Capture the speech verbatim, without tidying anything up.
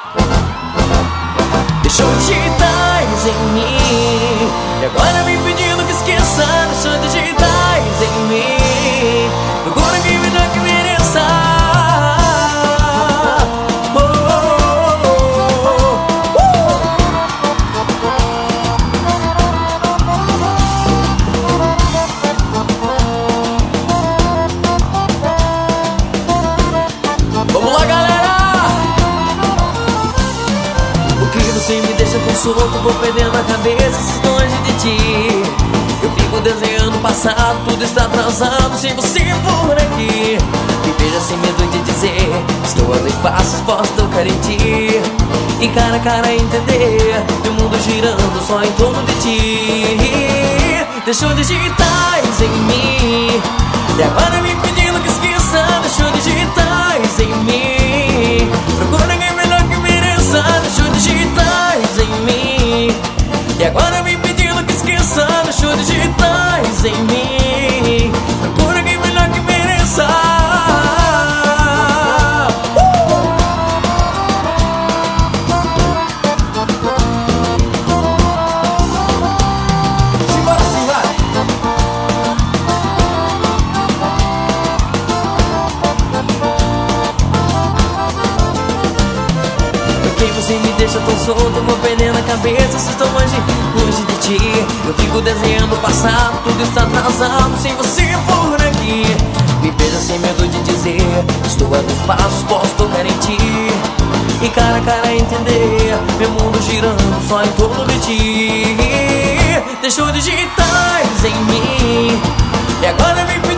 Deixou digitais em mim e agora me pedindo que esqueça. Deixou digitais em mim. Procura quem melhor que mereça. Oh, oh, oh, oh. Uh. Vamos lá, galera! Você me deixa tão solto, vou perdendo a cabeça, se longe de ti. Eu fico desenhando o passado, tudo está atrasado sem você por aqui. Me veja sem medo de dizer, estou a dois passos, posso tocar em ti. E cara a cara entender, meu mundo girando só em torno de ti. Deixou digitais em mim e agora me pedindo que esqueça. Deixou digitais em mim. Procura ninguém melhor que mereça. Deixou digitais em mim e agora me pedindo que esqueça. Deixou digitais em mim. Procura alguém melhor que mereça. uh! Simbora assim, vai! Porque você me deixa tão solto, vou perdendo a cabeça, se estou longe, longe de ti. Eu fico desenhando o passado, tudo está atrasado sem você por aqui. Me beija sem medo de dizer, estou a dois passos, posso tocar em ti. E cara a cara entender, meu mundo girando só em torno de ti. Deixou digitais em mim e agora me